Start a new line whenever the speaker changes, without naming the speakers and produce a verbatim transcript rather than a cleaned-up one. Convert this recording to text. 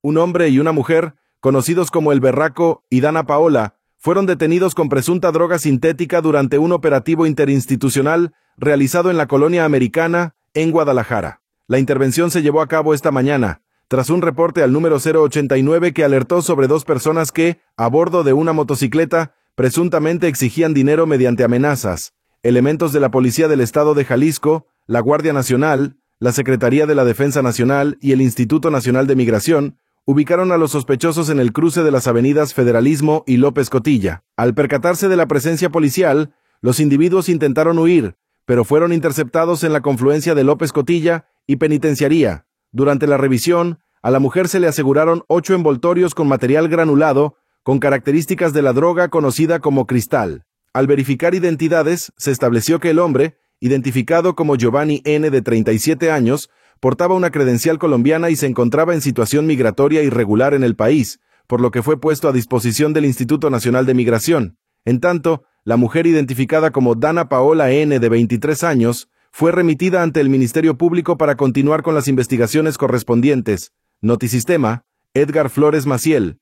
Un hombre y una mujer, conocidos como El Berraco y Dana Paola, fueron detenidos con presunta droga sintética durante un operativo interinstitucional realizado en la colonia americana, en Guadalajara. La intervención se llevó a cabo esta mañana, tras un reporte al número cero ochenta y nueve que alertó sobre dos personas que, a bordo de una motocicleta, presuntamente exigían dinero mediante amenazas. Elementos de la Policía del Estado de Jalisco, la Guardia Nacional, la Secretaría de la Defensa Nacional y el Instituto Nacional de Migración ubicaron a los sospechosos en el cruce de las avenidas Federalismo y López Cotilla. Al percatarse de la presencia policial, los individuos intentaron huir, pero fueron interceptados en la confluencia de López Cotilla y Penitenciaría. Durante la revisión, a la mujer se le aseguraron ocho envoltorios con material granulado con características de la droga conocida como cristal. Al verificar identidades, se estableció que el hombre, identificado como Giovanni N. de treinta y siete años, portaba una credencial colombiana y se encontraba en situación migratoria irregular en el país, por lo que fue puesto a disposición del Instituto Nacional de Migración. En tanto, la mujer identificada como Dana Paola N. de veintitrés años, fue remitida ante el Ministerio Público para continuar con las investigaciones correspondientes. Notisistema, Edgar Flores Maciel.